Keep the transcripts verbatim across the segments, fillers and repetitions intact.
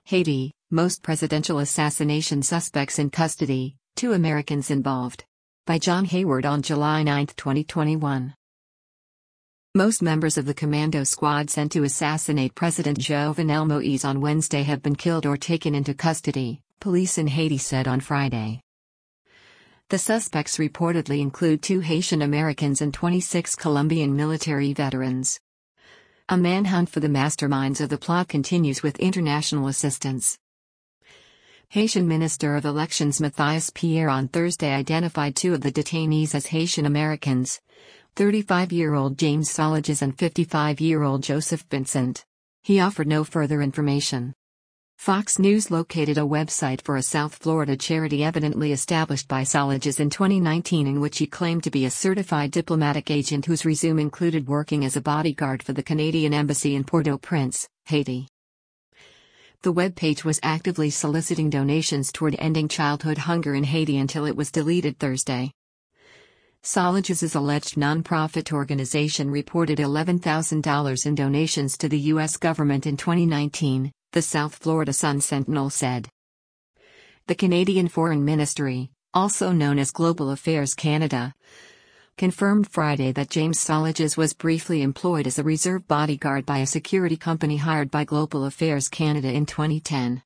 Haiti, most presidential assassination suspects in custody, two Americans involved. By John Hayward on July ninth, twenty twenty-one. Most members of the commando squad sent to assassinate President Jovenel Moïse on Wednesday have been killed or taken into custody, police in Haiti said on Friday. The suspects reportedly include two Haitian Americans and twenty-six Colombian military veterans. A manhunt for the masterminds of the plot continues with international assistance. Haitian Minister of Elections Mathias Pierre on Thursday identified two of the detainees as Haitian Americans, thirty-five-year-old James Salages and fifty-five-year-old Joseph Vincent. He offered no further information. Fox News located a website for a South Florida charity evidently established by Salages in twenty nineteen in which he claimed to be a certified diplomatic agent whose resume included working as a bodyguard for the Canadian Embassy in Port-au-Prince, Haiti. The webpage was actively soliciting donations toward ending childhood hunger in Haiti until it was deleted Thursday. Salages' alleged nonprofit organization reported eleven thousand dollars in donations to the U S government in twenty nineteen, the South Florida Sun-Sentinel said. The Canadian Foreign Ministry, also known as Global Affairs Canada, confirmed Friday that James Salages was briefly employed as a reserve bodyguard by a security company hired by Global Affairs Canada in twenty ten.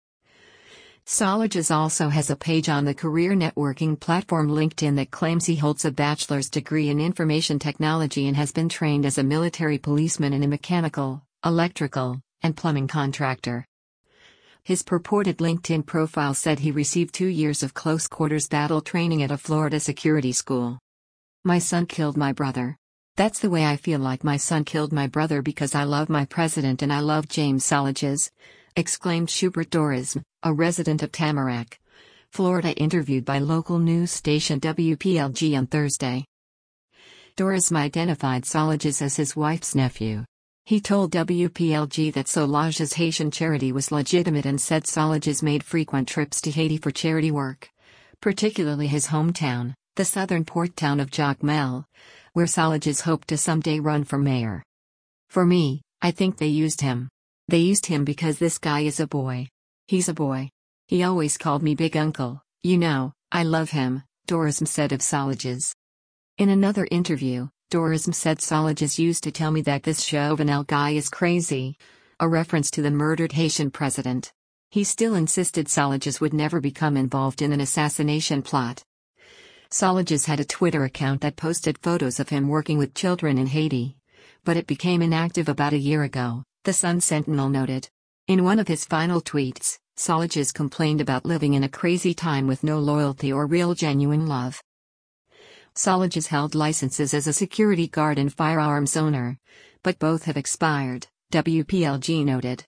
Salages also has a page on the career networking platform LinkedIn that claims he holds a bachelor's degree in information technology and has been trained as a military policeman and a mechanical, electrical, and plumbing contractor. His purported LinkedIn profile said he received two years of close-quarters battle training at a Florida security school. My son killed my brother. That's the way I feel, like my son killed my brother because I love my president and I love James Salages, exclaimed Schubert Dorism, a resident of Tamarack, Florida, interviewed by local news station W P L G on Thursday. Dorism identified Salages as his wife's nephew. He told W P L G that Salages' Haitian charity was legitimate and said Salages made frequent trips to Haiti for charity work, particularly his hometown, the southern port town of Jacmel, where Salages hoped to someday run for mayor. For me, I think they used him. They used him because this guy is a boy. He's a boy. He always called me Big Uncle, you know, I love him, Dorism said of Salages. In another interview, Dorism said Salages used to tell me that this Jovenel guy is crazy, a reference to the murdered Haitian president. He still insisted Salages would never become involved in an assassination plot. Salages had a Twitter account that posted photos of him working with children in Haiti, but it became inactive about a year ago, the Sun-Sentinel noted. In one of his final tweets, Salages complained about living in a crazy time with no loyalty or real genuine love. Salages held licenses as a security guard and firearms owner, but both have expired, W P L G noted.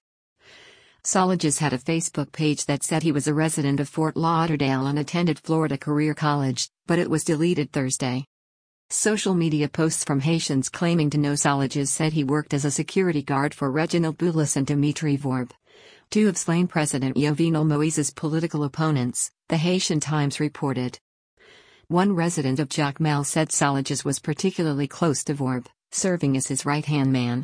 Salages had a Facebook page that said he was a resident of Fort Lauderdale and attended Florida Career College, but it was deleted Thursday. Social media posts from Haitians claiming to know Salages said he worked as a security guard for Reginald Boulos and Dimitri Vorbe, two of slain President Jovenel Moïse's political opponents, the Haitian Times reported. One resident of Jacmel said Salages was particularly close to Vorbe, serving as his right-hand man.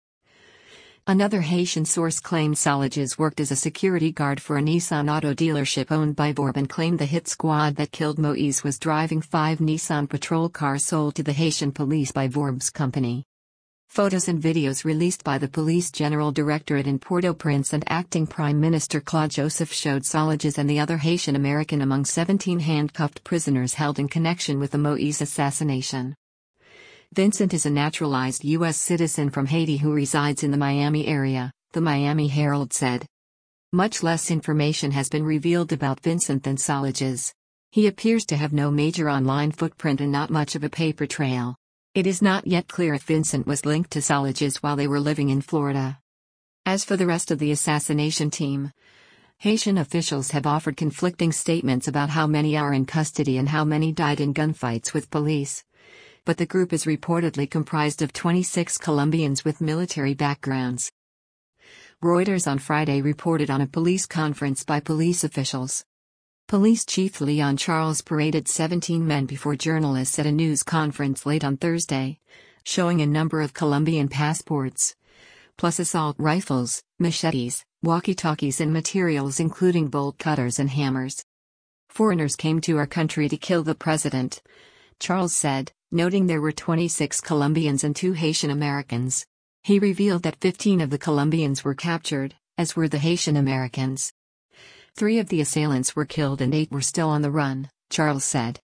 Another Haitian source claimed Salages worked as a security guard for a Nissan auto dealership owned by Vorbe and claimed the hit squad that killed Moïse was driving five Nissan patrol cars sold to the Haitian police by Vorbe's company. Photos and videos released by the Police General Directorate in Port-au-Prince and Acting Prime Minister Claude Joseph showed Salages and the other Haitian American among seventeen handcuffed prisoners held in connection with the Moïse assassination. Vincent is a naturalized U S citizen from Haiti who resides in the Miami area, the Miami Herald said. Much less information has been revealed about Vincent than Salages. He appears to have no major online footprint and not much of a paper trail. It is not yet clear if Vincent was linked to Salages while they were living in Florida. As for the rest of the assassination team, Haitian officials have offered conflicting statements about how many are in custody and how many died in gunfights with police. But the group is reportedly comprised of twenty-six Colombians with military backgrounds. Reuters on Friday reported on a police conference by police officials. Police Chief Leon Charles paraded seventeen men before journalists at a news conference late on Thursday, showing a number of Colombian passports, plus assault rifles, machetes, walkie-talkies and materials including bolt cutters and hammers. "Foreigners came to our country to kill the president," Charles said, noting there were twenty-six Colombians and two Haitian Americans. He revealed that fifteen of the Colombians were captured, as were the Haitian Americans. Three of the assailants were killed and eight were still on the run, Charles said.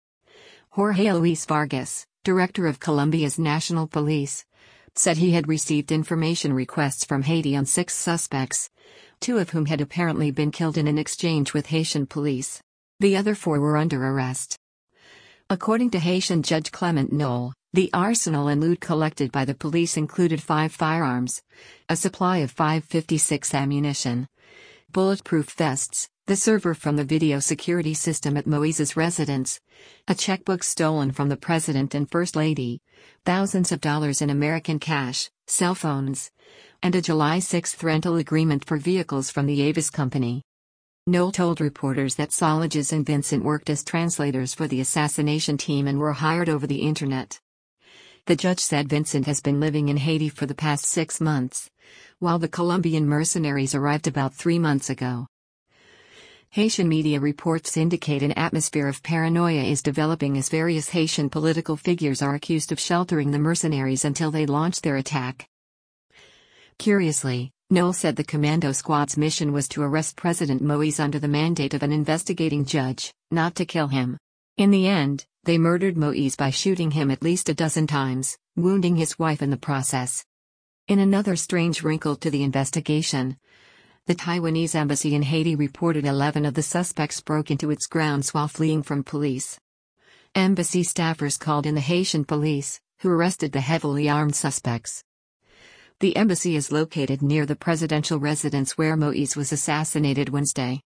Jorge Luis Vargas, director of Colombia's National Police, said he had received information requests from Haiti on six suspects, two of whom had apparently been killed in an exchange with Haitian police. The other four were under arrest. According to Haitian Judge Clement Knoll, the arsenal and loot collected by the police included five firearms, a supply of five fifty-six ammunition, bulletproof vests, the server from the video security system at Moïse's residence, a checkbook stolen from the president and first lady, thousands of dollars in American cash, cell phones, and a July sixth rental agreement for vehicles from the Avis company. Knoll told reporters that Solages and Vincent worked as translators for the assassination team and were hired over the internet. The judge said Vincent has been living in Haiti for the past six months, while the Colombian mercenaries arrived about three months ago. Haitian media reports indicate an atmosphere of paranoia is developing as various Haitian political figures are accused of sheltering the mercenaries until they launch their attack. Curiously, Knoll said the commando squad's mission was to arrest President Moïse under the mandate of an investigating judge, not to kill him. In the end, they murdered Moïse by shooting him at least a dozen times, wounding his wife in the process. In another strange wrinkle to the investigation, the Taiwanese embassy in Haiti reported eleven of the suspects broke into its grounds while fleeing from police. Embassy staffers called in the Haitian police, who arrested the heavily armed suspects. The embassy is located near the presidential residence where Moïse was assassinated Wednesday.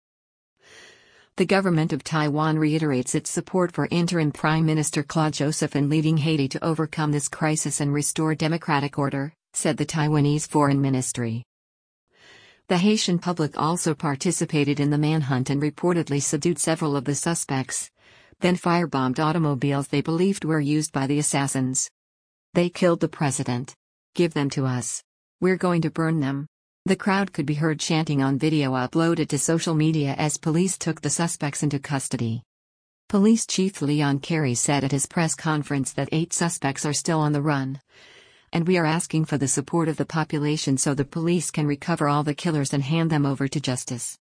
The government of Taiwan reiterates its support for interim Prime Minister Claude Joseph in leading Haiti to overcome this crisis and restore democratic order, said the Taiwanese Foreign Ministry. The Haitian public also participated in the manhunt and reportedly subdued several of the suspects, then firebombed automobiles they believed were used by the assassins. "They killed the president. Give them to us. We're going to burn them." The crowd could be heard chanting on video uploaded to social media as police took the suspects into custody. Police Chief Leon Carey said at his press conference that eight suspects are still on the run, and we are asking for the support of the population so the police can recover all the killers and hand them over to justice.